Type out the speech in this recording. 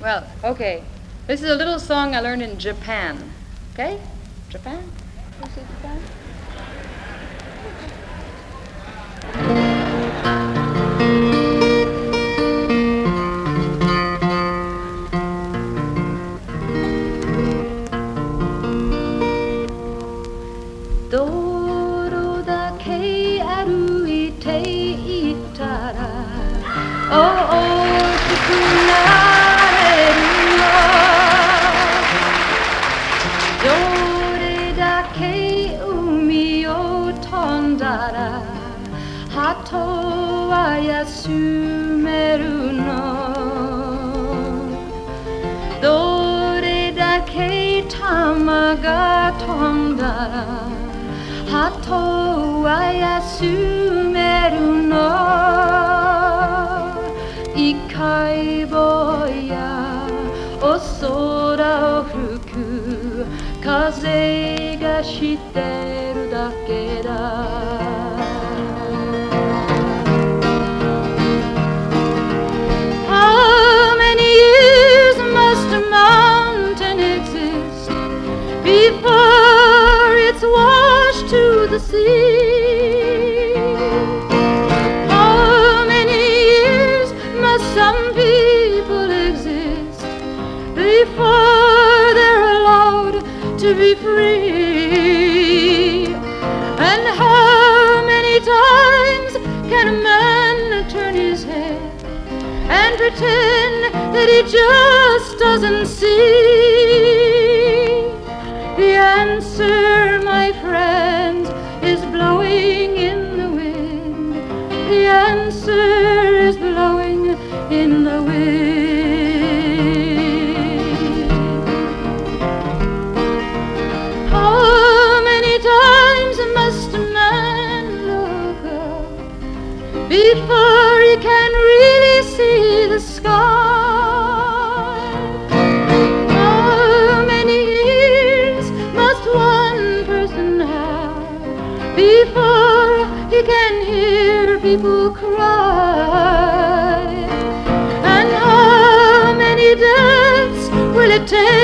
Well, okay. This is a little song I learned in Japan. Okay? Japan? You see Japan? Before you can really see the sky, how many years must one person have before he can hear people cry? And how many deaths will it take